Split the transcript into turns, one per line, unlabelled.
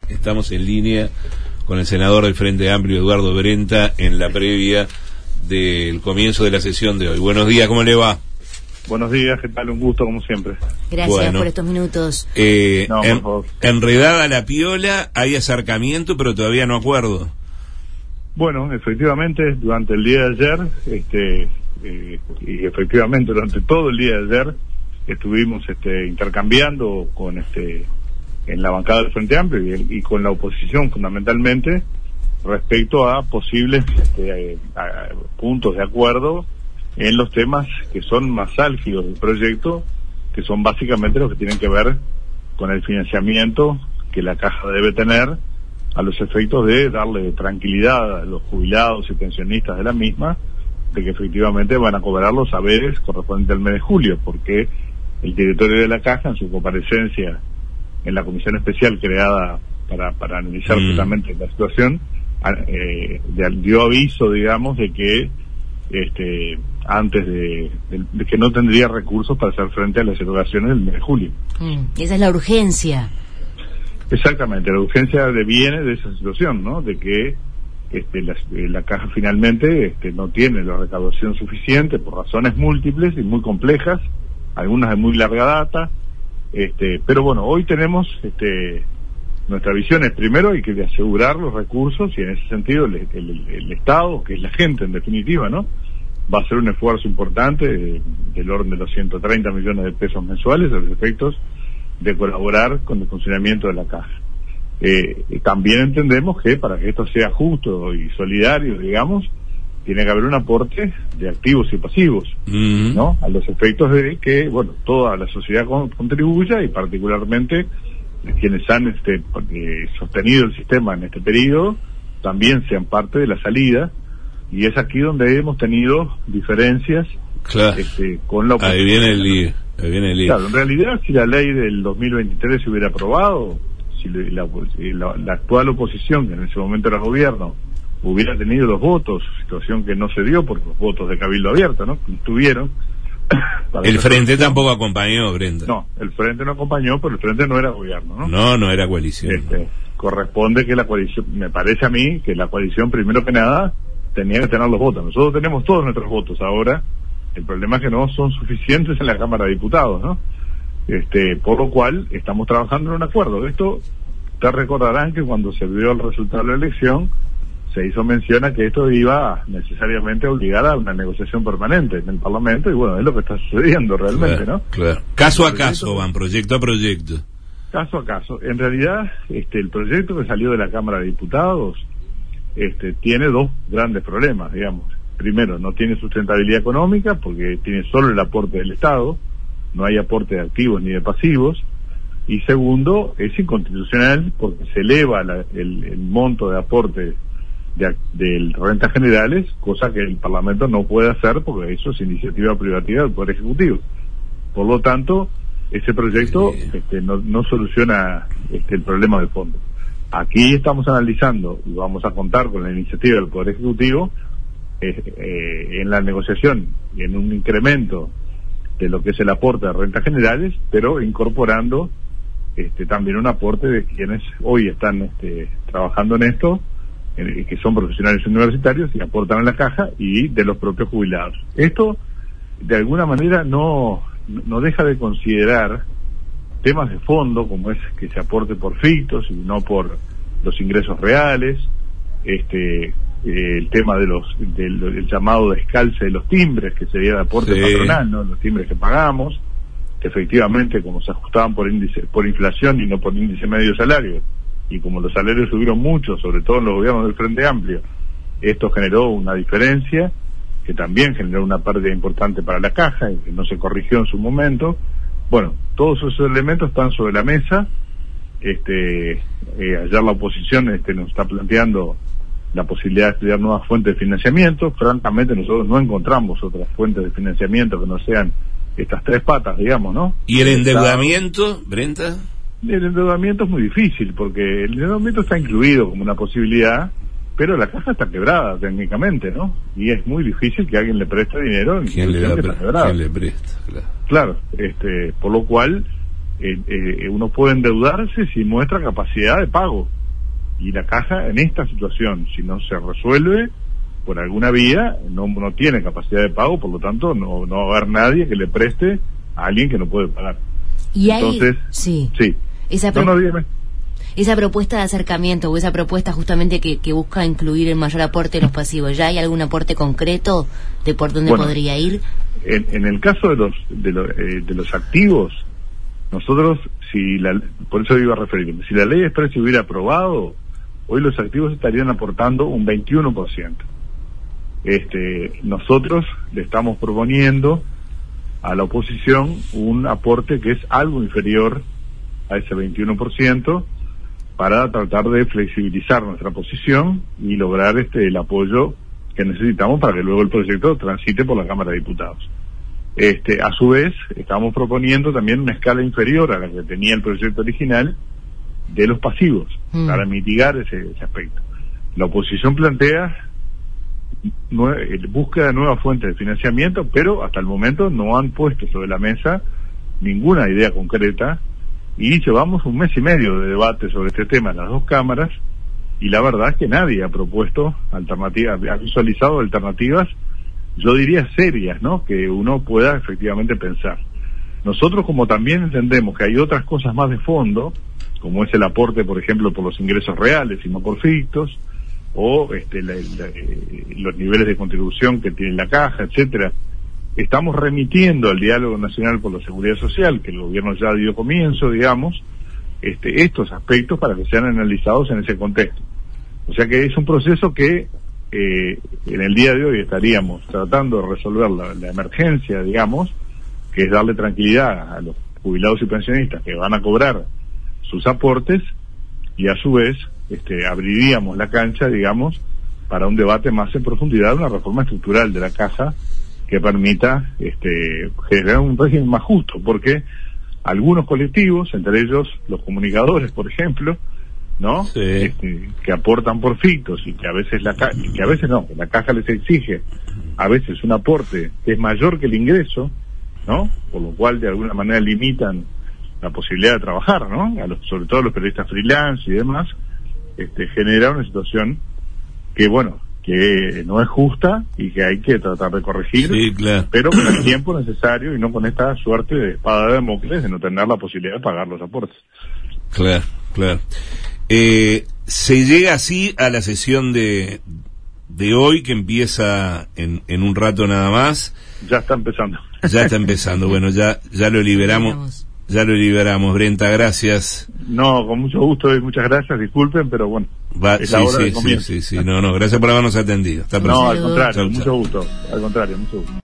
Estamos en línea con el senador del Frente Amplio, Eduardo Brenta, en la previa del comienzo de la sesión de hoy. Buenos días, ¿cómo le va?
Buenos días, ¿qué tal? Un gusto, como siempre.
Gracias por estos minutos.
No, por favor.
Enredada la piola, hay acercamiento, pero todavía no acuerdo.
Bueno, efectivamente, durante el día de ayer, y efectivamente durante todo el día de ayer, estuvimos intercambiando con en la bancada del Frente Amplio y con la oposición fundamentalmente respecto a posibles puntos de acuerdo en los temas que son más álgidos del proyecto, que son básicamente los que tienen que ver con el financiamiento que la Caja debe tener a los efectos de darle tranquilidad a los jubilados y pensionistas de la misma, de que efectivamente van a cobrar los haberes correspondientes al mes de julio, porque el directorio de la Caja, en su comparecencia en la comisión especial creada para analizar justamente la situación, dio aviso, digamos, de que antes de que no tendría recursos para hacer frente a las erogaciones del mes de julio.
Esa es la urgencia.
Exactamente, la urgencia viene de esa situación, ¿no? De que la Caja finalmente no tiene la recaudación suficiente por razones múltiples y muy complejas, algunas de muy larga data, pero bueno, hoy tenemos nuestra visión es, primero hay que asegurar los recursos, y en ese sentido el Estado, que es la gente en definitiva, ¿no?, va a hacer un esfuerzo importante del orden de los 130 millones de pesos mensuales a los efectos de colaborar con el funcionamiento de la Caja. También entendemos que para que esto sea justo y solidario, digamos, tiene que haber un aporte de activos y pasivos, ¿no?, a los efectos de que, bueno, toda la sociedad contribuya, y particularmente quienes han sostenido el sistema en este periodo también sean parte de la salida, y es aquí donde hemos tenido diferencias, claro, con la oposición.
Ahí viene el lío.
Claro, en realidad, si la ley del 2023 se hubiera aprobado, si la actual oposición, que en ese momento era gobierno, hubiera tenido los votos, situación que no se dio por los votos de Cabildo Abierto, ¿no?, que estuvieron.
El Frente tampoco acompañó, Brenda.
No, el Frente no acompañó, pero el Frente no era gobierno, ¿no?
No era coalición.
Corresponde que la coalición, me parece a mí, que la coalición, primero que nada, tenía que tener los votos. Nosotros tenemos todos nuestros votos ahora, el problema es que no son suficientes en la Cámara de Diputados, ¿no? Por lo cual, estamos trabajando en un acuerdo. Esto, te recordarán que cuando se vio el resultado de la elección, se hizo mención a que esto iba necesariamente a obligar a una negociación permanente en el Parlamento, y bueno, es lo que está sucediendo realmente,
claro,
¿no?
Claro. Caso a caso van, proyecto a proyecto.
Caso a caso. En realidad, el proyecto que salió de la Cámara de Diputados tiene dos grandes problemas, digamos. Primero, no tiene sustentabilidad económica porque tiene solo el aporte del Estado, no hay aporte de activos ni de pasivos. Y segundo, es inconstitucional porque se eleva el monto de aporte de rentas generales, cosa que el Parlamento no puede hacer porque eso es iniciativa privativa del Poder Ejecutivo. Por lo tanto, ese proyecto no soluciona el problema de fondo. Aquí estamos analizando, y vamos a contar con la iniciativa del Poder Ejecutivo en la negociación, en un incremento de lo que es el aporte de rentas generales, pero incorporando también un aporte de quienes hoy están trabajando en esto, que son profesionales universitarios y aportan a la Caja, y de los propios jubilados. Esto, de alguna manera, no deja de considerar temas de fondo, como es que se aporte por fictos y no por los ingresos reales, el tema del llamado descalce de los timbres, que sería de aporte patronal, ¿no?, los timbres que pagamos, que efectivamente, como se ajustaban por inflación y no por índice medio salario, y como los salarios subieron mucho, sobre todo en los gobiernos del Frente Amplio, esto generó una diferencia que también generó una pérdida importante para la Caja y que no se corrigió en su momento. Bueno, todos esos elementos están sobre la mesa. Ayer la oposición nos está planteando la posibilidad de estudiar nuevas fuentes de financiamiento. Francamente, nosotros no encontramos otras fuentes de financiamiento que no sean estas tres patas, digamos, ¿no?
¿Y el endeudamiento, Brenta?
El endeudamiento es muy difícil, porque el endeudamiento está incluido como una posibilidad, pero la Caja está quebrada técnicamente, ¿no? Y es muy difícil que alguien le preste dinero en
¿Quién le presta?
Claro, por lo cual uno puede endeudarse si muestra capacidad de pago, Y la caja, en esta situación, si no se resuelve por alguna vía, no tiene capacidad de pago, por lo tanto no va a haber nadie que le preste a alguien que no puede pagar.
Y
entonces,
sí.
Esa
propuesta de acercamiento o esa propuesta justamente que busca incluir el mayor aporte de los pasivos, ¿ya hay algún aporte concreto de por dónde podría ir?
En el caso de los activos, nosotros, por eso iba a referirme, si la ley express se hubiera aprobado, hoy los activos estarían aportando un 21%. Nosotros le estamos proponiendo a la oposición un aporte que es algo inferior a ese 21% para tratar de flexibilizar nuestra posición y lograr el apoyo que necesitamos para que luego el proyecto transite por la Cámara de Diputados. A su vez, estamos proponiendo también una escala inferior a la que tenía el proyecto original de los pasivos, para mitigar ese aspecto. La oposición plantea búsqueda de nuevas fuentes de financiamiento, pero hasta el momento no han puesto sobre la mesa ninguna idea concreta, y llevamos un mes y medio de debate sobre este tema en las dos cámaras, y la verdad es que nadie ha propuesto alternativas, ha visualizado alternativas, yo diría serias, ¿no?, que uno pueda efectivamente pensar. Nosotros, como también entendemos que hay otras cosas más de fondo, como es el aporte, por ejemplo, por los ingresos reales y no por fictos, o los niveles de contribución que tiene la caja, etcétera, estamos remitiendo al Diálogo Nacional por la Seguridad Social, que el gobierno ya dio comienzo, digamos, estos aspectos para que sean analizados en ese contexto. O sea que es un proceso que en el día de hoy estaríamos tratando de resolver la emergencia, digamos, que es darle tranquilidad a los jubilados y pensionistas que van a cobrar sus aportes, y a su vez abriríamos la cancha, digamos, para un debate más en profundidad, una reforma estructural de la caja que permita generar un régimen más justo, porque algunos colectivos, entre ellos los comunicadores, por ejemplo, ¿no? Sí. Que aportan por fictos y que a veces la caja les exige a veces un aporte que es mayor que el ingreso, ¿no? Por lo cual de alguna manera limitan la posibilidad de trabajar, ¿no? Sobre todo los periodistas freelance y demás, genera una situación que no es justa y que hay que tratar de corregir,
sí, claro,
pero con el tiempo necesario y no con esta suerte de espada de Damocles de no tener la posibilidad de pagar los aportes.
Claro. Se llega así a la sesión de hoy, que empieza en un rato nada más.
Ya está empezando. Bueno, ya lo liberamos. Brenta, gracias. No, con mucho gusto y muchas gracias, disculpen, pero bueno.
Sí. No, gracias por habernos atendido. Hasta pronto.
No, al contrario, mucho gusto.